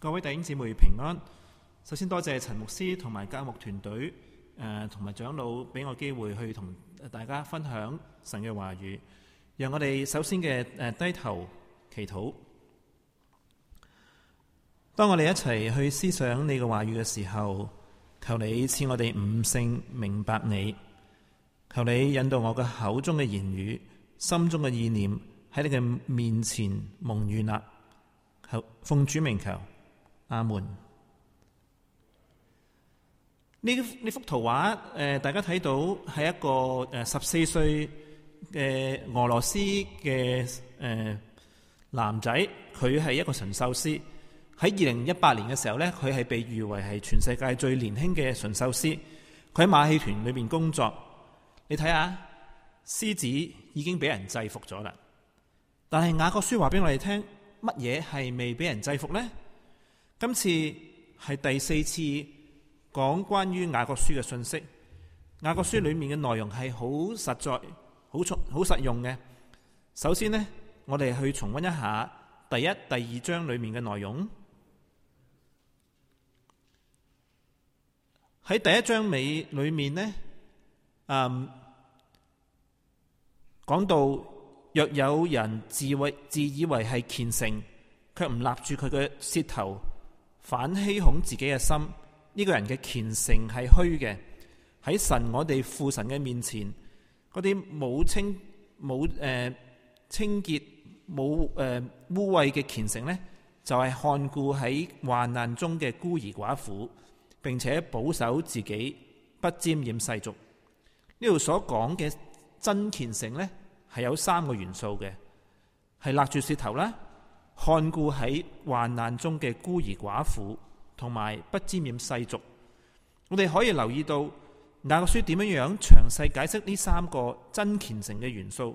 各位弟兄姊妹平安。首先多謝陳牧師同埋教牧團隊同埋長老俾我機會去同大家分享神嘅話語。讓我哋首先嘅低頭祈禱。當我哋一齊去思想你嘅話語嘅時候，求你賜我哋悟性明白你。求你引導我嘅口中嘅言語，心中嘅意念喺你嘅面前蒙悅納。求奉主名求。阿門。呢幅圖畫，大家睇到係一個14歲嘅俄羅斯嘅男仔，佢係一個馴獸師。喺2018年嘅時候呢，佢係被譽為係全世界最年輕嘅馴獸師。佢喺馬戲團裏面工作。你睇下，獅子已經俾人制服咗啦。但係雅各書話俾我哋聽，乜嘢係未俾人制服呢？今次係第4次講關於雅各書嘅信息。雅各書裏面嘅內容係好實在、好實用嘅。首先呢，我哋去重溫一下第1、第2章裏面嘅內容。喺第1章尾裏面呢，講到若有人自以為係虔誠，卻唔立住佢嘅舌頭，反欺哄自己嘅心，呢個人嘅虔誠係虛嘅。喺神我哋父神嘅面前，嗰啲冇清潔、冇污穢嘅虔誠呢，就係看顧喺患難中嘅孤兒寡婦，並且保守自己不沾染世俗。呢度所講嘅真虔誠呢，係有3個元素嘅，係勒住舌頭啦，看顧喺患難中嘅孤兒寡婦，同埋不沾染世俗。我哋可以留意到雅各書點樣詳細解釋呢3個真虔誠嘅元素。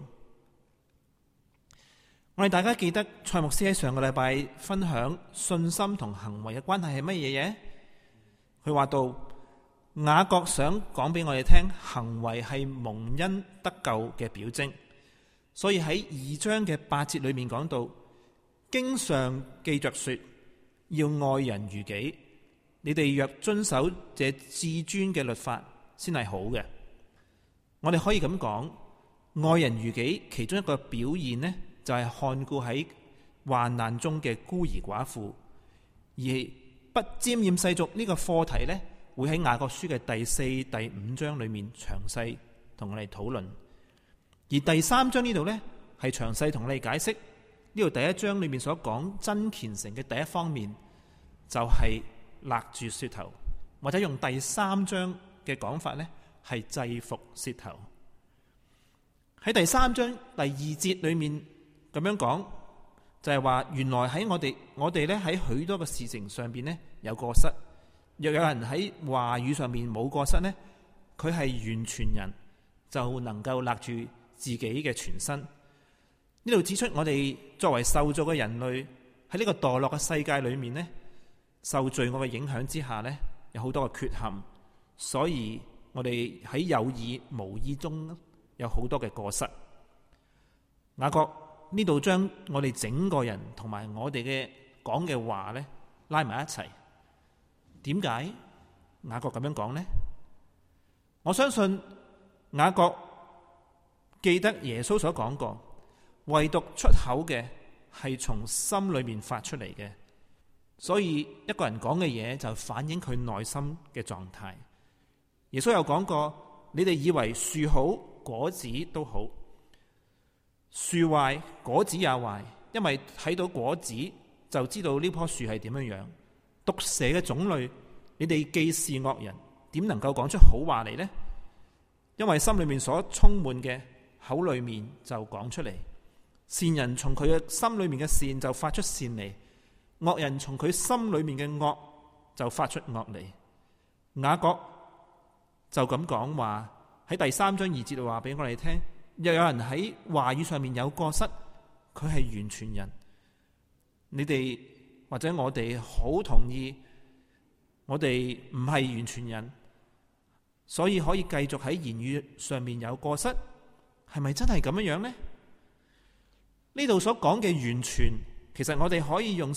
我哋大家記得蔡牧師喺上個禮拜分享信心同行為嘅關係係乜嘢嘢？佢話到雅各想講俾我哋聽，行為係蒙恩得救嘅表徵。所以喺2章嘅8節裏面講到，經上記着說，要愛人如己。你哋若遵守這至尊嘅律法，先係好嘅。我哋可以咁講，愛人如己其中一個表現呢，就係看顧喺患難中嘅孤兒寡婦。而不沾染世俗呢個課題呢，會喺雅各書嘅第4、第5章裏面詳細同我哋討論。而第3章呢度呢，係詳細同我哋解釋呢度第1章裏面所講真虔誠嘅第一方面，就係勒住舌頭，或者用第3章嘅講法呢，係制服舌頭。喺第3章第2節裏面咁樣講，就係話原來喺我哋呢，喺許多嘅事情上邊呢，有過失。若有人喺話語上面冇過失呢，佢係完全人，就能夠勒住自己嘅全身。呢度指出我哋作為受造嘅人類，喺呢個墮落嘅世界裏面呢，受罪惡嘅影響之下呢，有好多嘅缺陷，所以我哋喺有意無意中有好多嘅過失。雅各呢度將我哋整個人同埋我哋嘅講嘅話呢，拉埋一齊。點解雅各咁樣講呢？我相信雅各記得耶穌所講過，唯獨出口嘅係從心裏面發出嚟嘅，所以一個人講嘅嘢就反映佢內心嘅狀態。耶穌有講過，你哋以為樹好果子都好，樹壞果子也壞，因為睇到果子就知道呢棵樹係點樣樣。毒蛇嘅種類，你哋既是惡人，點能夠講出好話嚟呢？因為心裏面所充滿嘅，口裏面就講出嚟。善人從佢嘅心裏面嘅善就發出善嚟，惡人從佢心裏面嘅惡就發出惡嚟。雅各就咁講話，喺第3章2節話俾我哋聽，若有人喺話語上面有過失，佢係完全人。你哋或者我哋好同意，我哋唔係完全人，所以可以繼續喺言語上面有過失，係咪真係咁樣呢？呢度所講嘅完全，其實我哋可以用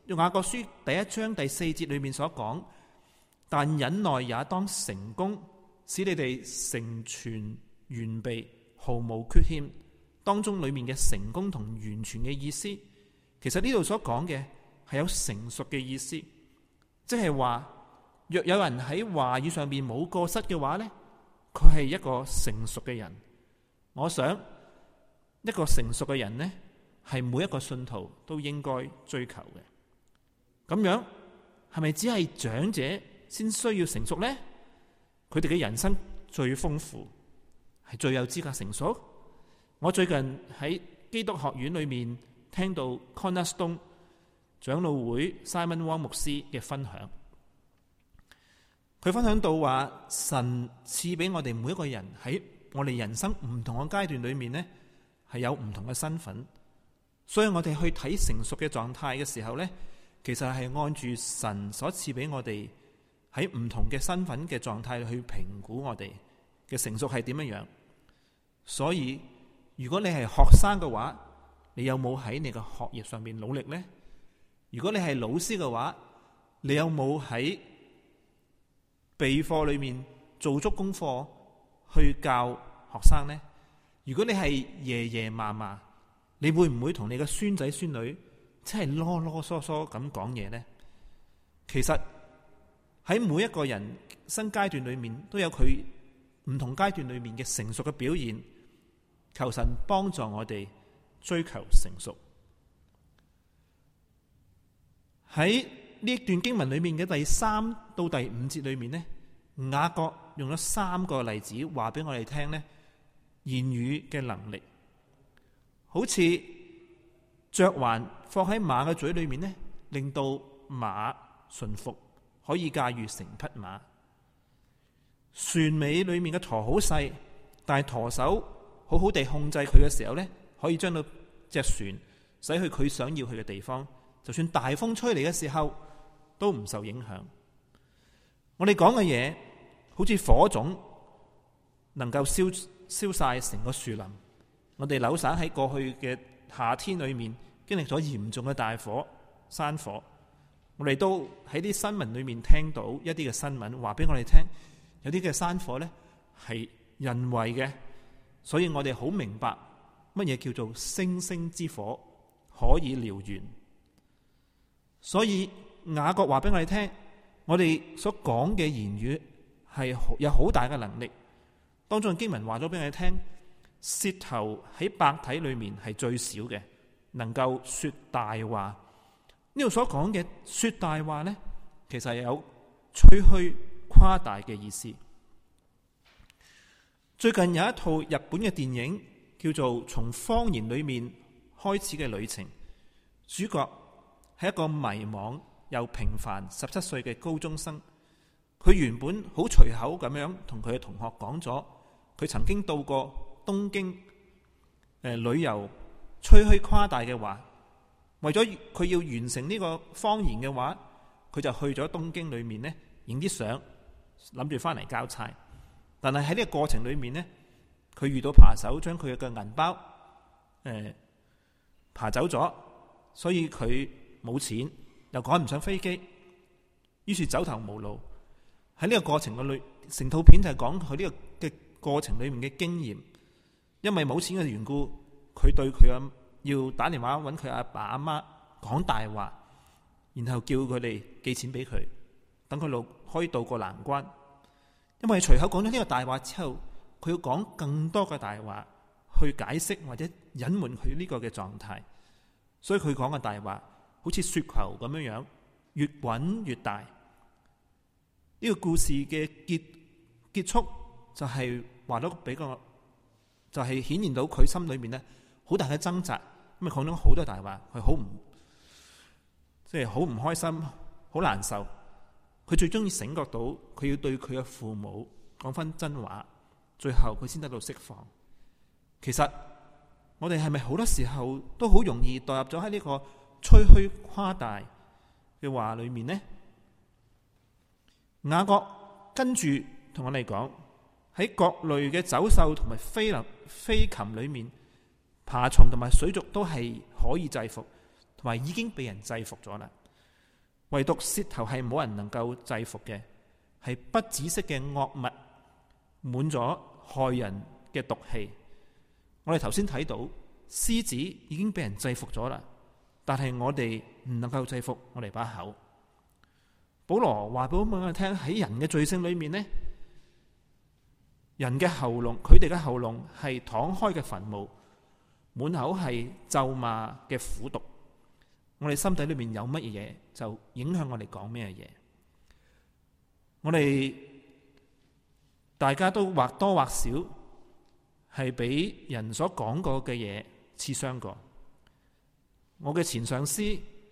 雅各書第1章第4節裏面所講，但忍耐也當成功，使你哋成全完備，毫無缺欠。當中裏面嘅成功同完全嘅意思，其實呢度所講嘅係有成熟嘅意思，即係話若有人喺話語上面冇過失嘅話呢，佢係一個成熟嘅人。我想一個成熟嘅人呢，係每一個信徒都應該追求嘅。咁樣係咪只係長者先需要成熟呢？佢哋嘅人生最豐富，係最有資格成熟。我最近喺基督學院裏面聽到 Cornerstone 長老會 Simon Wong 牧師嘅分享，佢分享到話，神賜俾我哋每一個人喺我哋人生唔同嘅階段裏面呢，係有唔同嘅身份，所以我哋去睇成熟嘅狀態嘅時候呢，其實係按住神所賜俾我哋喺唔同嘅身份嘅狀態去評估我哋嘅成熟係點樣樣。所以如果你係學生嘅話，你有冇喺你嘅學業上面努力呢？如果你係老師嘅話，你有冇喺備課裏面做足功課去教學生呢？如果你係爺爺嫲嫲，你會唔會同你嘅孫仔孫女真係囉囉嗦嗦咁講嘢呢？其實喺每一個人生階段裏面都有佢唔同階段裏面嘅成熟嘅表現，求神幫助我哋追求成熟。喺呢段經文裏面嘅第3到第5節裏面呢，雅各用咗3個例子話俾我哋聽呢，言語嘅能力，好似嚼環放喺馬嘅嘴裏面呢，令到馬馴服，可以駕馭成匹馬。船尾裏面嘅舵好細，但係舵手好好地控制佢嘅時候呢，可以將到隻船駛去佢想要去嘅地方，就算大風吹嚟嘅時候都唔受影響。我哋講嘅嘢好似火種，能夠燒晒成個樹林。我哋紐省喺過去嘅夏天裏面經歷咗嚴重嘅大火、山火，我哋都喺啲新聞裏面聽到一啲嘅新聞，話俾我哋聽，有啲嘅山火呢係人為嘅，所以我哋好明白乜嘢叫做星星之火可以燎原。所以雅各話俾我哋聽，我哋所講嘅言語係有好大嘅能力。當中嘅經文話咗俾我哋聽，舌頭喺百體裏面係最少嘅，能夠說大話。呢度所講嘅說大話呢，其實係有吹噓誇大嘅意思。最近有一套日本嘅電影叫做《從謊言裏面開始嘅旅程》，主角係一個迷惘又平凡17歲嘅高中生。佢原本好隨口咁樣同佢嘅同學講咗，佢曾經到過東京旅遊，吹噓誇大嘅話。為咗佢要完成呢個謊言嘅話，佢就去咗東京裏面呢影啲相，諗住翻嚟交差。但係喺呢個過程裏面呢，佢遇到扒手將佢嘅銀包扒走咗，所以佢冇錢，又趕唔上飛機，於是走投無路。喺呢個過程嘅裏，成套片就係講佢呢個嘅過程裏面嘅經驗。因為冇錢嘅緣故，佢對佢要打電話揾佢阿爸阿媽講大話，然後叫佢哋寄錢俾佢，等佢可以渡過難關。因為隨口講咗呢個大話之後，佢要講更多嘅大話去解釋或者隱瞞佢呢個嘅狀態，所以佢講嘅大話好似雪球咁樣樣，越滾越大。呢個故事嘅結束就係話咗俾個，就係顯現到佢心裏面呢好大嘅掙扎，因為講咗好多大話，佢好唔開心，好難受。佢最終醒覺到佢要對佢嘅父母講翻真話，最後佢先得到釋放。其實我哋係咪好多時候都好容易墮入咗喺呢個吹噓誇大嘅話裏面呢？雅各跟住同我哋講，喺各類嘅走獸同埋飛禽裏面，爬蟲同埋水族都係可以制服，同埋已經被人制服咗啦。 唯獨舌頭係冇人能夠制服嘅，係不止息嘅惡物，滿咗害人嘅毒氣。我哋頭先睇到獅子已經俾人制服咗啦，但係我哋唔能夠制服我哋把口。保羅話俾我哋聽，喺人嘅罪性裏面呢，人嘅喉嚨，佢哋嘅喉嚨係敞開嘅墳墓，滿口係咒罵嘅苦毒。我哋心底裏面有乜嘢，就影響我哋講咩嘢。我哋大家都或多或少係俾人所講過嘅嘢刺傷過。我嘅前上司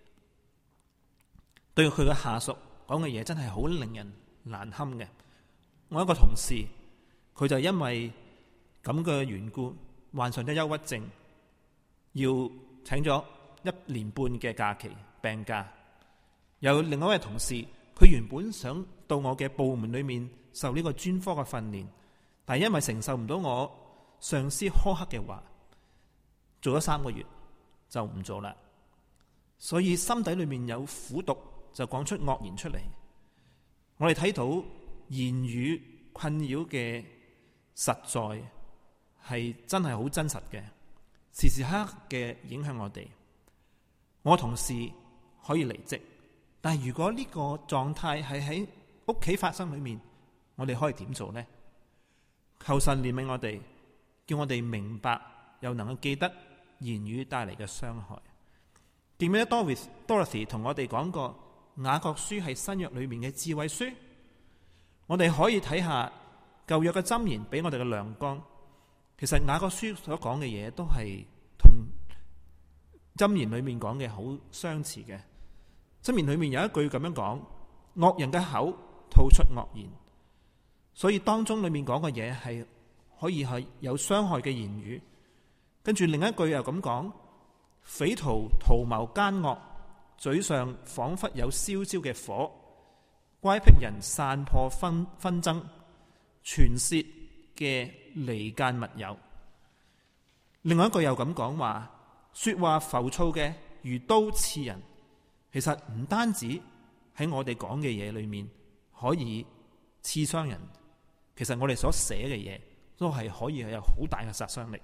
對佢嘅下屬講嘅嘢真係好令人難堪嘅。我一個同事，佢就因為咁嘅緣故患上咗憂鬱症，要請咗1年半嘅假期病假。有另外一位同事，佢原本想到我嘅部門裏面受呢個專科嘅訓練，但係因為承受唔到我上司苛刻嘅話，做咗3個月就唔做啦。所以心底裏面有苦毒，就講出惡言出嚟。我哋睇到言語困擾嘅實在係真係好真實嘅，時時刻刻嘅影響我哋。我同事可以離職，但係如果呢個狀態係喺屋企發生裏面，我哋可以點做呢？求神憐憫我哋，叫我哋明白又能夠記得言語帶嚟嘅傷害。記唔記得 Dorothy 同我哋講過，雅各書係新約裏面嘅智慧書？我哋可以睇下舊約嘅箴言俾我哋嘅亮光。其實雅各書所講嘅嘢都係同箴言裏面講嘅好相似嘅。箴言裏面有一句咁樣講：惡人嘅口吐出惡言。所以當中裏面講嘅嘢係可以係有傷害嘅言語。跟住另一句又咁講：匪徒圖謀奸惡，嘴上仿佛有燒焦嘅火，乖僻人散破紛爭，傳舌嘅離間密友。另外一句又咁講話：說話浮躁嘅如刀刺人。其實唔單止喺我哋講嘅嘢裏面可以刺傷人，其實我哋所寫嘅嘢都係可以有好大嘅殺傷力。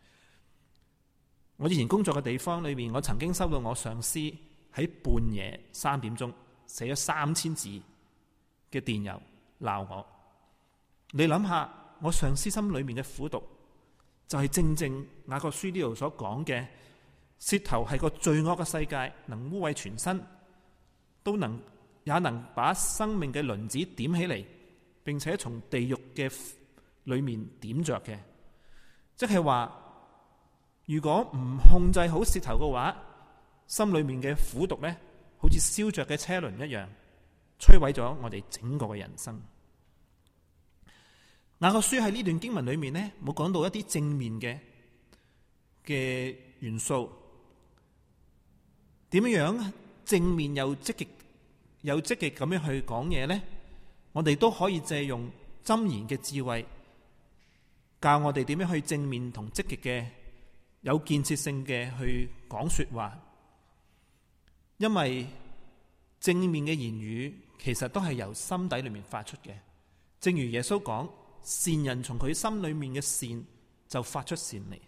我以前工作嘅地方裏面，我曾經收到我上司喺半夜3點鐘寫咗3000字嘅電郵鬧我。你諗下，我上司心裏面嘅苦毒，就係正正雅各書呢度所講嘅，舌頭係個罪惡嘅世界，能污穢全身，也能把生命嘅輪子點起嚟，並且從地獄嘅裏面點着嘅。即係話，如果唔控制好舌頭嘅話，心裏面嘅苦毒呢，好似燒着嘅車輪一樣，摧毀咗我哋整個嘅人生。雅各書喺呢段經文裏面呢，冇講到一啲正面嘅元素。點樣正面又積極咁樣去講嘢呢？我哋都可以借用箴言嘅智慧，教我哋點樣去正面同積極嘅有建設性嘅去講說話。因為正面嘅言語其實都係由心底裏面發出嘅。正如耶穌講，善人從佢心裏面嘅善就發出善嚟。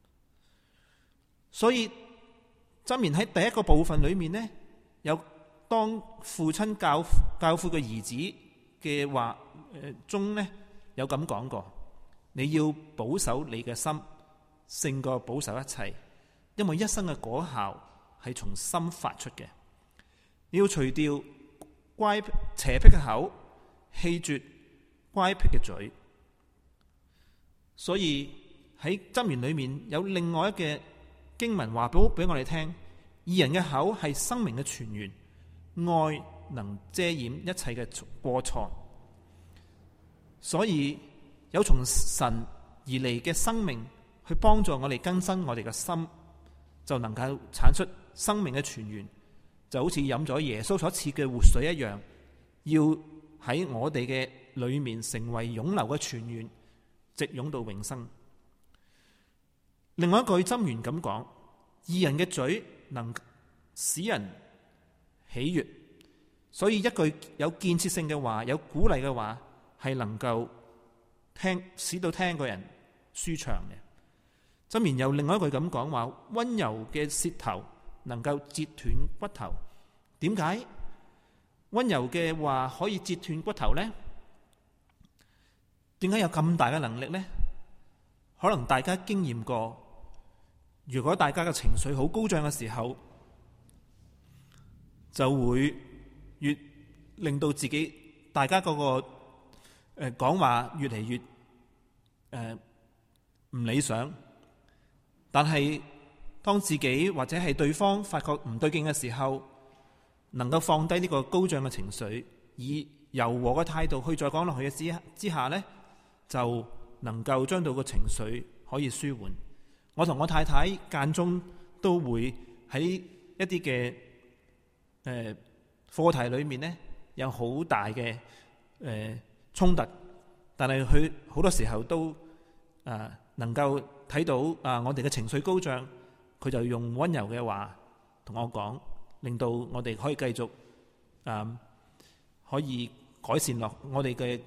所以箴言喺第一個部分裏面呢，有當父親教誨嘅兒子嘅話中呢，有咁講過：你要保守你嘅心，勝過保守一切，因為一生嘅果效係從心發出嘅。你要除掉邪僻嘅口，棄絕乖僻嘅嘴。所以喺箴言裏面有另外一嘅經文話俾我哋聽：義人嘅口係生命嘅泉源，愛能遮掩一切嘅過錯。所以有從神而嚟嘅生命去幫助我哋更新我哋嘅心，就能夠產出生命嘅泉源，就好似飲咗耶穌所賜嘅活水一樣，要喺我哋嘅裏面成為湧流嘅泉源，直湧到永生。另外一句箴言咁講：義人嘅嘴能使人喜悅， 所以一句有建設性嘅話，有鼓勵嘅話，係能夠使到聽個人舒暢嘅。箴言有另外一句咁講話，溫柔嘅舌頭能夠折斷骨頭。點解溫柔嘅話可以折斷骨頭呢？點解有咁大嘅能力呢？可能大家經驗過，如果大家嘅情緒好高漲嘅時候，就會越令到自己大家嗰個講話越嚟越唔理想。但係當自己或者係對方發覺唔對勁嘅時候，能夠放低呢個高漲嘅情緒，以柔和嘅態度去再講落去嘅之下呢，就能夠將到個情緒可以舒緩。我同我太太間中都會喺一啲嘅課題裏面呢，有好大嘅衝突，但係佢好多時候都能夠睇到我哋嘅情緒高漲，佢就用溫柔嘅話同我講，令到我哋可以繼續可以改善落我哋嘅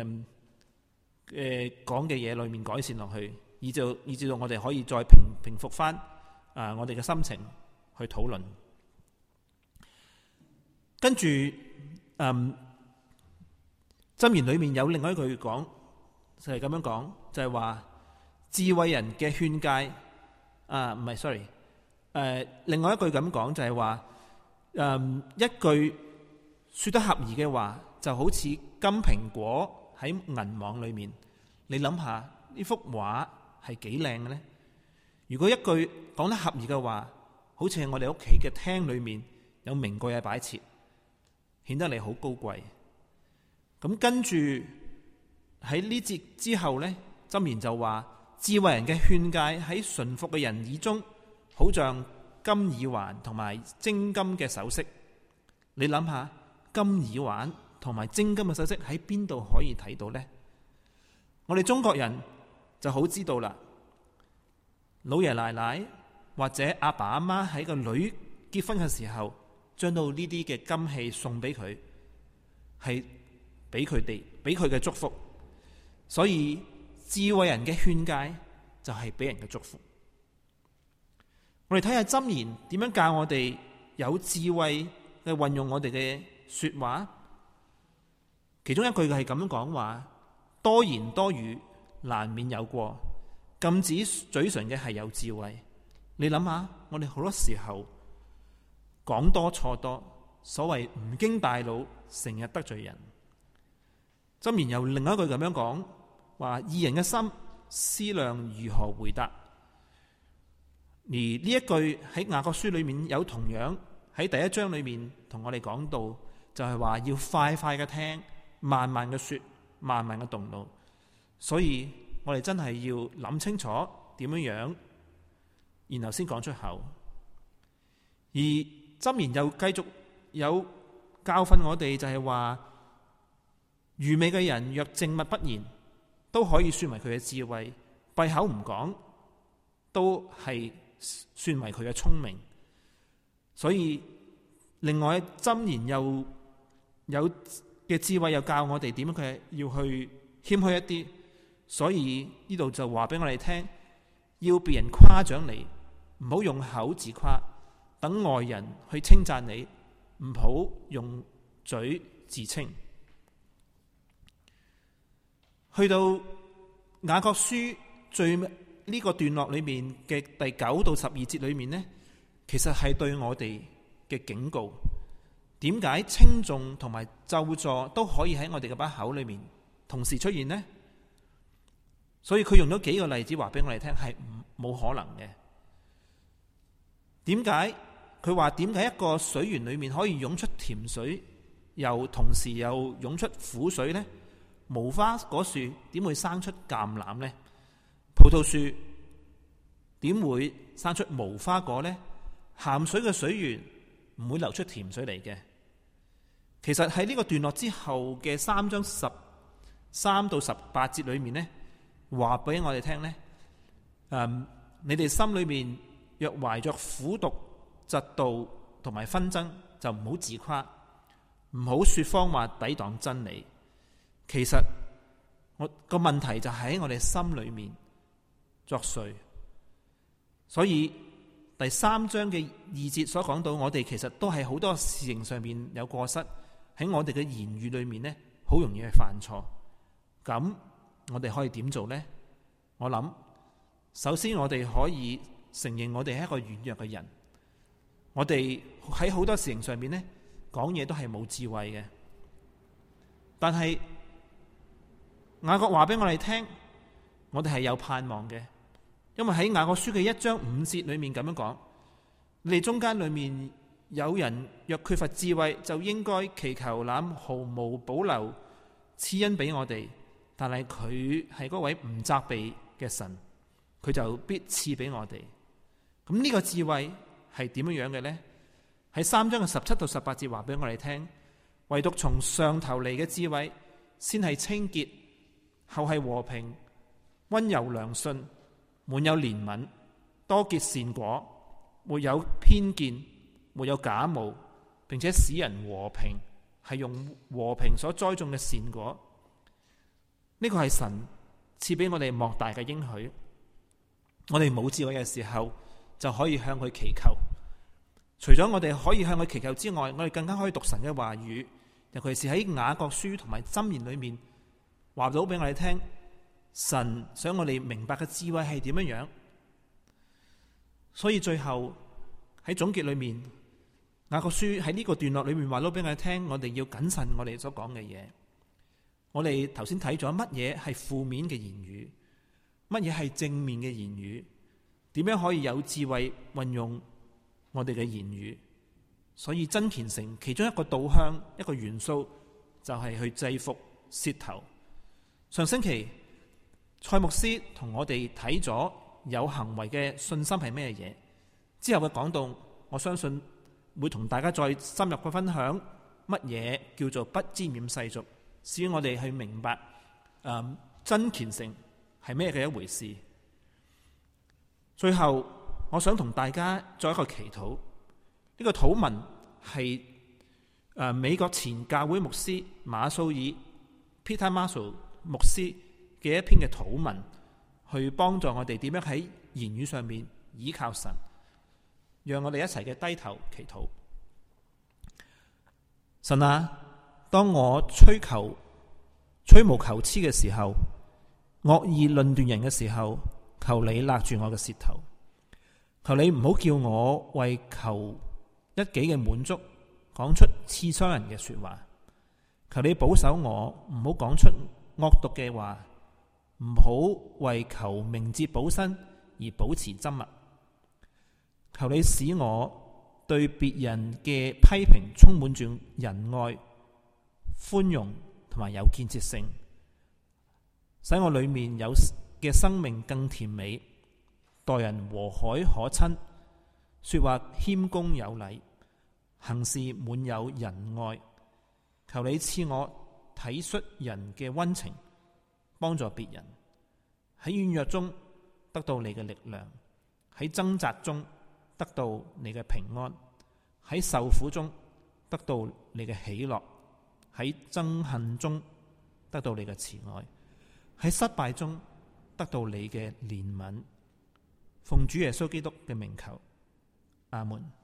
講嘅嘢裏面改善落去，以至到我哋可以再平復翻我哋嘅心情去討論。跟住箴言裏面有另外一句講，就係咁樣講，就係話智慧人嘅勸誡唔係 sorry 另外一句咁講，就係話一句說得合宜嘅話，就好似金蘋果喺銀網裏面。你諗下呢幅畫係幾靚嘅呢？如果一句講得合宜嘅話，好似係我哋屋企嘅廳裏面有名貴嘅擺設，顯得你好高貴。咁跟住喺呢節之後呢，箴言就話智慧人嘅勸誡喺順服嘅人耳中，好像金耳環同埋精金嘅首飾。你諗下金耳環同埋精金嘅首飾喺邊度可以睇到呢？我哋中國人就好知道啦，老爺奶奶或者阿爸阿媽喺個女結婚嘅時候，將到呢啲嘅金器送俾佢，係俾佢嘅祝福。所以智慧人嘅勸誡就係俾人嘅祝福。我哋睇下箴言點樣教我哋有智慧嘅運用我哋嘅說話。其中一句係咁樣講話，多言多語難免有過，禁止嘴唇嘅係有智慧。你諗下，我哋好多時候講多錯多，所謂唔經大腦，成日得罪人。箴言又另一句咁樣講話，義人嘅心思量如何回答。而呢一句喺雅各書裏面有同樣喺第一章裏面同我哋講到，就係話要快快嘅聽，慢慢嘅說，慢慢嘅動怒。所以我哋真係要諗清楚點樣，然後先講出口。而箴言又繼續有教訓我哋，就係話愚昧嘅人若靜默不言，都可以算為佢嘅智慧；閉口唔講，都係算為佢嘅聰明。所以另外箴言又有嘅智慧，又教我哋點樣佢要去謙虛一啲。所以呢度就話俾我哋聽，要別人誇獎你，唔好用口自誇；等外人去稱讚你，唔好用嘴自稱。去到雅各書最呢個段落裏面嘅第9到12節裏面呢，其實係對我哋嘅警告。點解稱頌同埋咒詛都可以喺我哋嘅把口裏面同時出現呢？所以佢用咗幾個例子話俾我哋聽，係冇可能嘅。點解佢話點解一個水源裏面可以湧出甜水，又同時又湧出苦水呢？無花果樹點會生出橄欖呢？葡萄樹點會生出無花果呢？鹹水嘅水源唔會流出甜水嚟嘅。其實喺呢個段落之後嘅3章13到18節裏面呢，話俾我哋聽呢，你哋心裏面若懷着苦毒、嫉妒同埋紛爭，就唔好自誇。 唔好說謊話抵擋真理。其實我個問題就喺我哋心裏面作祟。所以第3章嘅2節所講到，我哋其實都係好多事情上面有過失，喺我哋嘅言語裏面呢，好容易去犯錯。咁我哋可以點做呢？我諗首先我哋可以承認我哋係一個軟弱嘅人，我哋喺好多事情上面呢，講嘢都係冇智慧嘅。但係雅各話俾我哋聽，我哋係有盼望嘅，因為喺雅各書嘅1章5節裏面咁樣講：你哋中間裏面有人若缺乏智慧，就應該祈求那毫無保留賜恩俾我哋，但係佢係嗰位唔責備嘅神，佢就必賜俾我哋。咁呢個智慧係點樣樣嘅呢？喺3章嘅17到18節話俾我哋聽，唯獨從上頭嚟嘅智慧，先係清潔，後係和平、溫柔良順，滿有憐憫，多結善果，沒有偏見，沒有假冒，並且使人和平，係用和平所栽種嘅善果。呢個係神賜俾我哋莫大嘅應許。我哋冇智慧嘅時候，就可以向佢祈求。除咗我哋可以向佢祈求之外，我哋更加可以讀神嘅話語，尤其是喺雅各書同埋箴言裏面話到俾我哋聽，神想我哋明白嘅智慧係點樣樣。所以最後喺總結裏面，雅各書喺呢個段落裏面話到俾我哋聽，我哋要謹慎我哋所講嘅嘢。我哋頭先睇咗乜嘢係負面嘅言語，乜嘢係正面嘅言語，點樣可以有智慧運用我哋嘅言語。所以真虔誠其中一個導向，一個元素就係去制服舌頭。上星期蔡牧師同我哋睇咗有行為嘅信心係咩嘢，之後嘅講道，我相信會同大家再深入嘅分享乜嘢叫做不沾染世俗，使我哋去明白真虔誠係咩嘅一回事。最後我想同大家做一個祈禱。呢個禱文係美國前教會牧師馬蘇爾 Peter Marshall 牧師嘅一篇嘅禱文，去幫助我哋點樣喺言語上面倚靠神。讓我哋一齊嘅低頭祈禱。神啊，當我吹毛求疵嘅時候，惡意論斷人嘅時候，求你勒住我嘅舌頭，求你唔好叫我為求一己嘅滿足講出刺傷人嘅說話，求你保守我唔好講出惡毒嘅話，唔好為求明哲保身而保持緘默，求你使我對別人嘅批評充滿住仁愛、寬容同埋有建設性，使我裏面有嘅生命更甜美，待人和藹可親，說話謙恭有禮，行事滿有仁愛。求你賜我體恤人嘅溫情，幫助別人，喺軟弱中得到你嘅力量，喺掙扎中得到你嘅平安，喺受苦中得到你嘅喜樂，喺憎恨中得到你嘅慈愛，喺失敗中得到你嘅憐憫。奉主耶穌基督嘅名求，阿門。